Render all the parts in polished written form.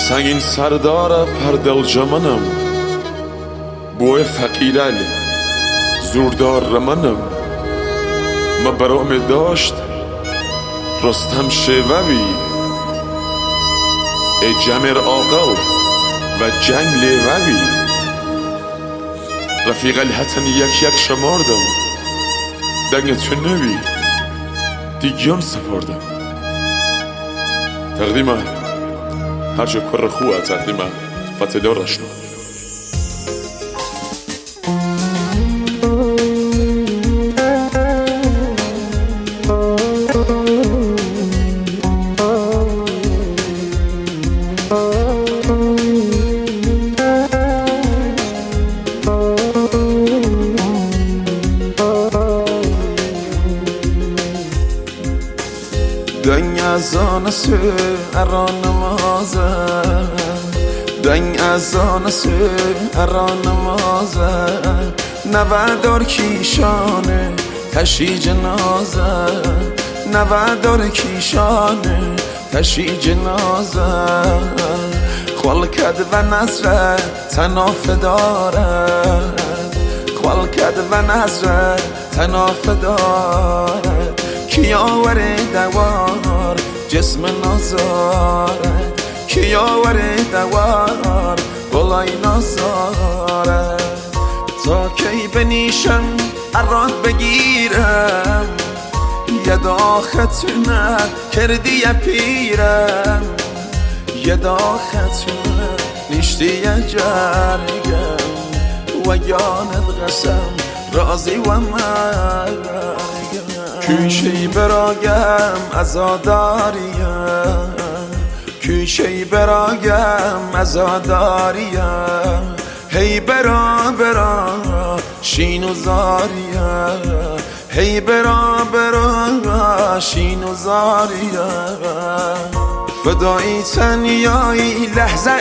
سنگین سردار پر دل جمنم بوی فقیرل زوردار رمنم ما برام داشت رستم شیووی ای جمر آقل و جنگ لیووی رفیق الهتن یک شماردم دنگ تو نوی دیگیان سپردم تقدیمه هرچه کر خواه تقدیمه فتدار اشنا دنگ از آن سو اران نمازه دنگ از آن سو اران نمازه نودار کیشانه تشی جنازه نودار کیشانه تشی جنازه خوال کد و نظره تناف دارد خوال کد و نظره تناف دارد کی آوره دوار جسم نازارد کی آوره دوار بلای نازارد تا کی بنیشم اراد بگیرم یه داختونه کردی یه پیرم یه داختونه نیشتی یه جرگم و یانت قسم رازی و مرگم کیشی براگم ازاداریم کیشی براگم ازاداریم هی برا شین و زاریم هی برا شین و زاریم فدایی تنیایی لحظه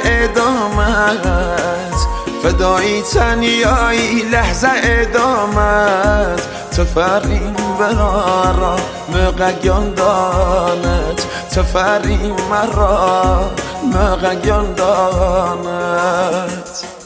ادامت فدایی تنیایی لحظه ادامت تفریم برا مقیان دانت تفریم مرا مقیان دانت